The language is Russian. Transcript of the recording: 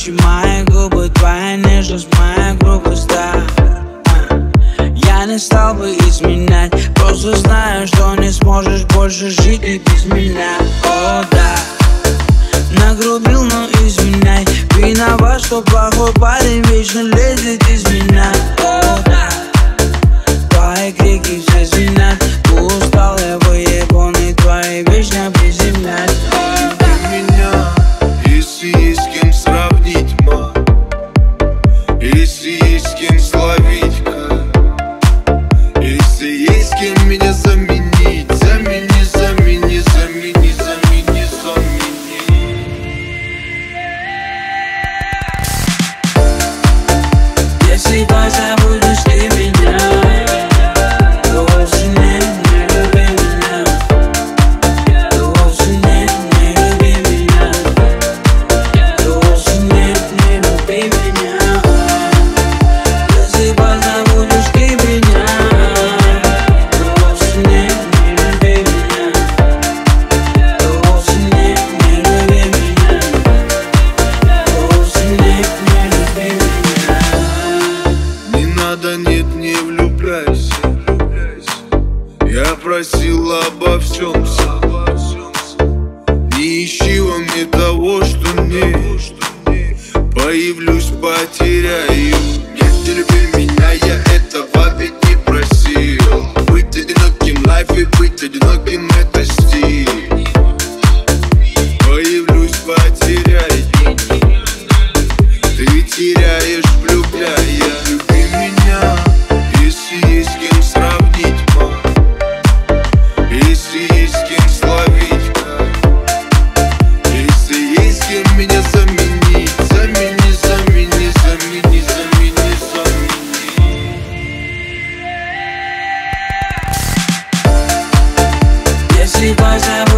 Ищи мои губы, твоя нежность, моя грубость, да. Я не стал бы изменять, просто знаю, что не сможешь больше жить и без меня. О, да, нагрубил, но извиняй. Виноват, что плохой парень вечно лезет из меня. О, да, твои крики все звенят. Устал я выебанный, твои вечно приземлять. Если есть с кем сравнить, ма, если есть с кем словить, если есть с кем меня заменить, замени, замени, замени, замени, замени. Если позабудешь ты меня, то вовсе не люби меня, то вовсе не люби меня, то вовсе не люби меня. Если позабудешь ты меня, то вовсе не люби меня, то вовсе не люби меня, то вовсе не люби меня. Не надо, нет, не влюбляйся. Я просил обо всем сам. Не ищи во мне того, что нет. Появлюсь, потеряю. Нет, не люби меня, я этого ведь не просил. Быть одиноким лайф и быть одиноким — это стиль. Появлюсь, потеряю. Ты теряешь, влюбляя. Люби меня, если есть с кем сравнить, ма, если есть с кем словить, если есть с кем меня заменить, замени, замени, замени, замени, замени. Если позабудешь